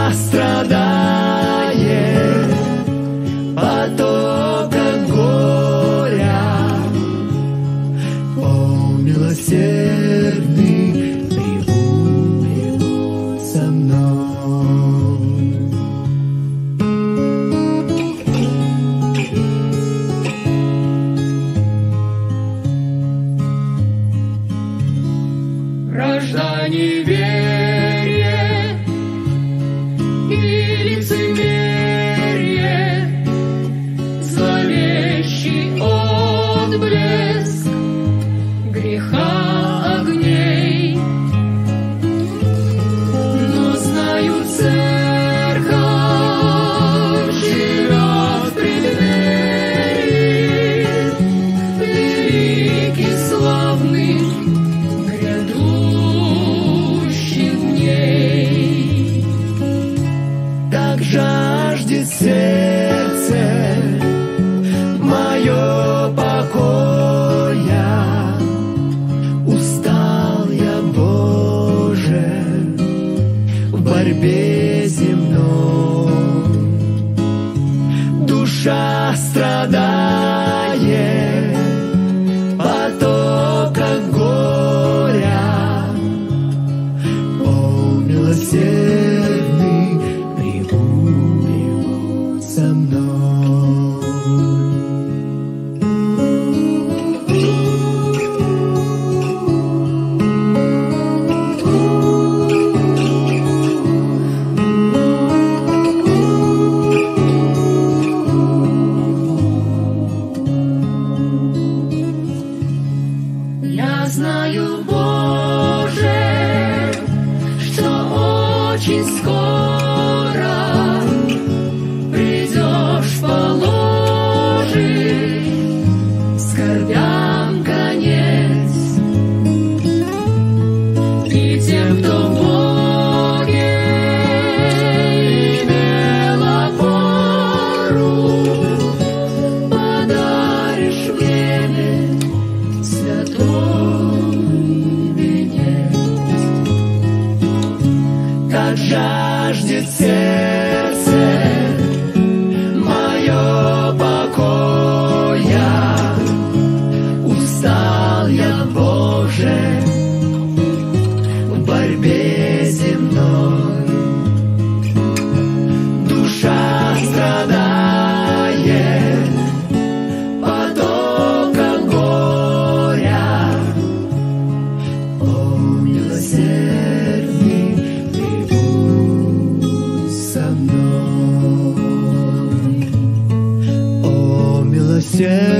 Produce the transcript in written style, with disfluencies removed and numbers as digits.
душа страдает потоком горя. О, милосердный, прибудь со мной. Вражда, неверие и лицемерие, зловещий отблеск греха огней. Но знаю, церковь живет в преддверии великих славных грядущих дней. Так жаждет сердце мое покоя. Устал я, Боже, в борьбе земной. Душа страдает потоком горя. О, милосердный, прибудь со мной. Я знаю, Боже, что очень скоро придешь положить скорбям конец. И тем, кто в Боге имел опору, подаришь в небе святой венец. Как жаждет сердце мое покоя. Устал я, Боже, в борьбе земной. Душа страдает потоком горя. О, милосердный, прибудь со мной. О, милосердный,